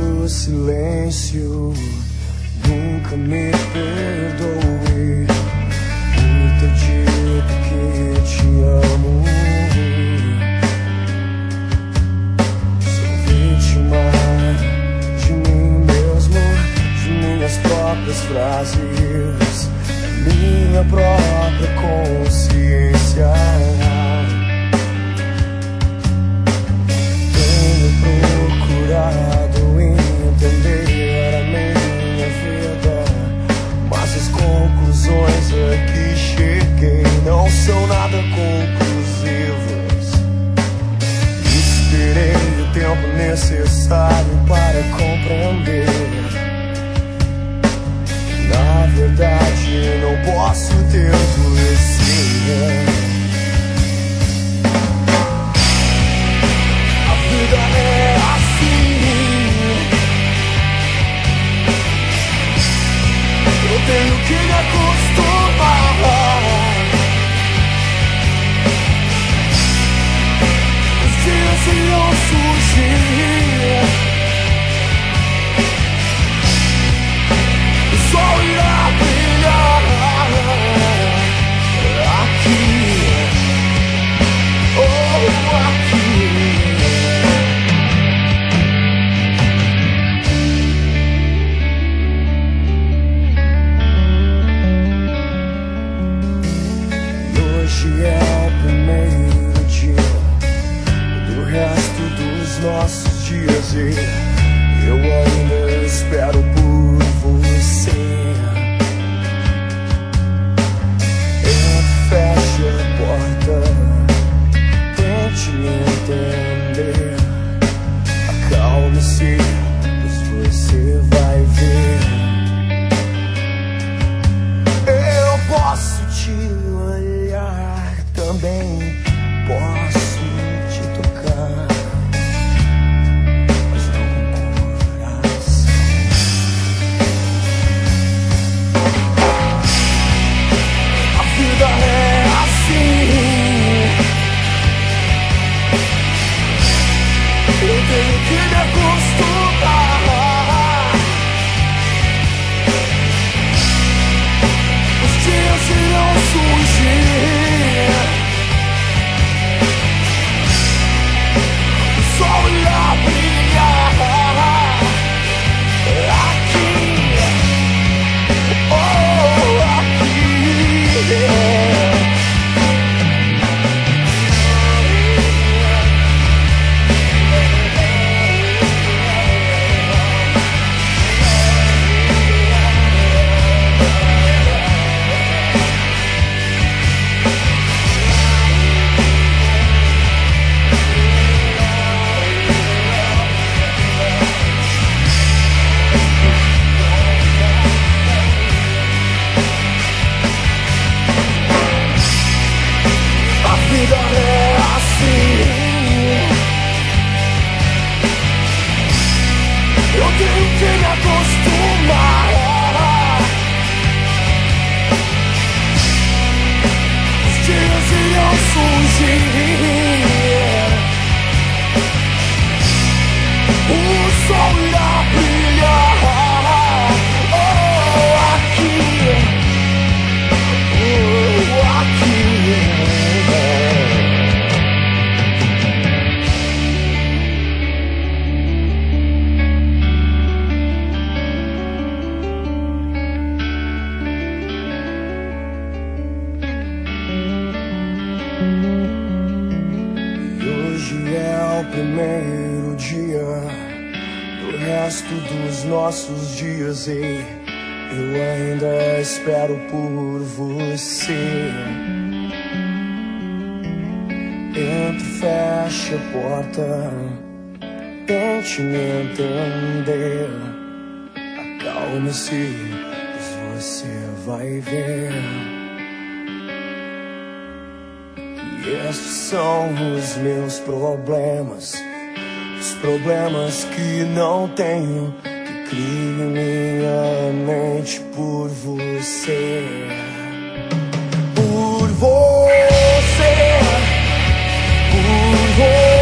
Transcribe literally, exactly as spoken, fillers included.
do silêncio. Nunca me perdoei por ter dito que te amo. Sou vítima de mim mesmo, de minhas próprias frases, minha própria consciência. Tenho procurado entender a minha vida, mas as conclusões a que cheguei não são nada conclusivas. Esperei o tempo necessário para compreender. Na verdade, não posso ter você. A vida é assim. Eu tenho que me acostumar. Os dias irão surgir, o sol irá brilhar aqui, oh, aqui. E hoje é o primeiro dia do resto dos nossos dias e eu ainda espero por você. Entre, feche a porta, tente me entender. Acalme-se, pois você vai ver. Eu posso te olhar, também posso te tocar, mas não com coração. A vida é assim. Eu tenho que me acostumar. Os dias irão surgir, o sol irá brilhar aqui, oh, aqui, yeah. A vida é assim. Eu tenho que me acostumar. Os dias irão surgir, o sol irá brilhar, oh, aqui, oh, aqui. E hoje é o primeiro dia do resto dos nossos dias e eu ainda espero por você. Entre, feche a porta, tente me entender. Acalme-se, pois você vai ver. E estes são os meus problemas, os problemas que não tenho, que crio em minha mente por você. Por você, por você.